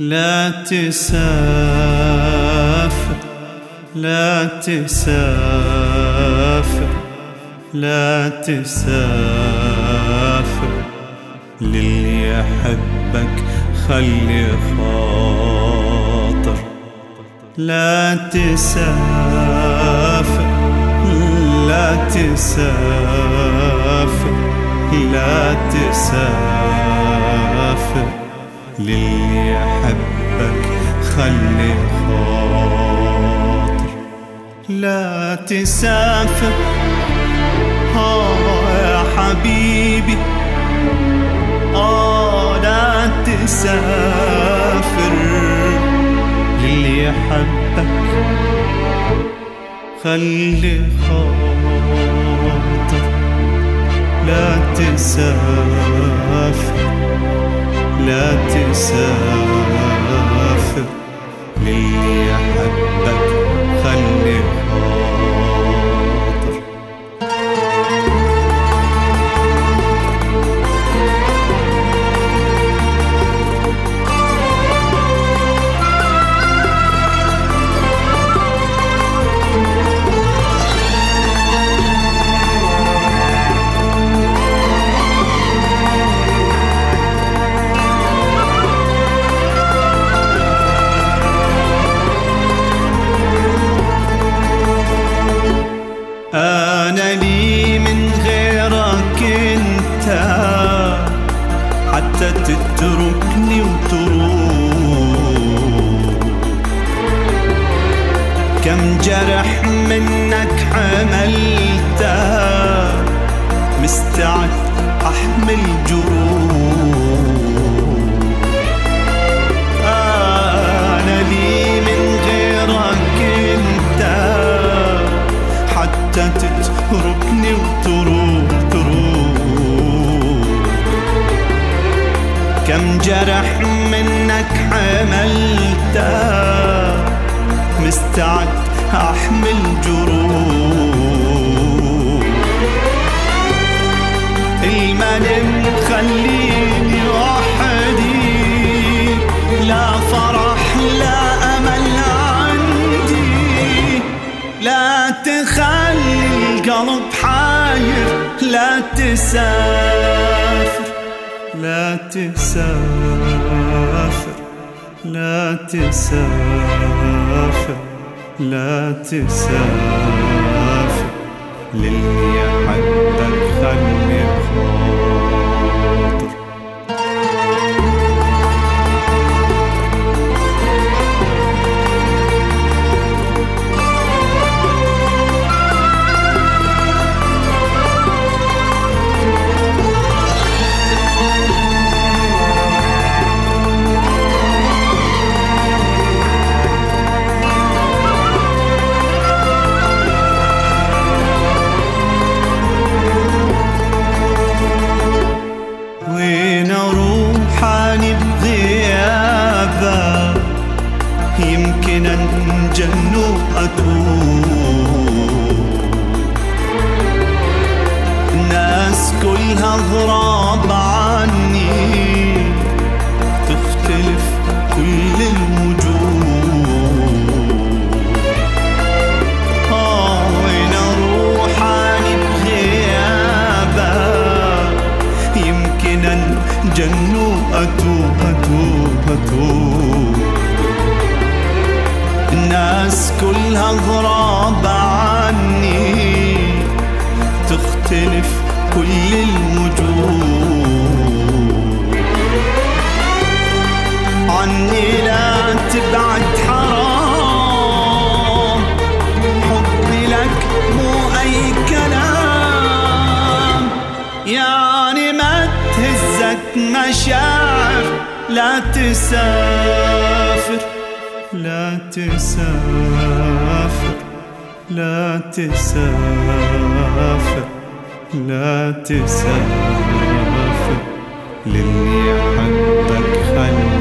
لا تسافر، لا تسافر، لا تسافر، للي يحبك خلي خاطر. لا تسافر، لا تسافر، لا تسافر، للي يحبك خلي خاطر. لا تسافر يا حبيبي، لا تسافر، للي يحبك خلي خاطر. لا تسافر، لا تسافر، للي يحبك خلي خاطر. أنا لي من غيرك أنت، حتى تتركني وتروح. كم جرح منك حملته، مستعد أحمل جروح. أنا لي من غيرك أنت، حتى تتركني وتروح تروح. كم جرح منك حملته، مستعد أحمل جروح. المنن خليني وحدي، لا فرح لا أمل عندي. لا تخلي القلب حاير، لا تسافر، لا تسافر، لا تسافر، لا تسافر، للي يحبك خلي خاطر. يمكن أنجن وأتوب، الناس كلها غراب عني، تختلف كل الوجوه. وين أروح أنا بغيابك، يمكن أنجن وأتوب أتوب أتوب. الناس كلها غراب عني، تختلف كل الوجوه. عني لا تبعد حرام، حبي لك مو أي كلام. يعني ما تهزك مشاعر، لا تسافر، لا تسافر، لا تسافر، لا تسافر، للي يحبك خلي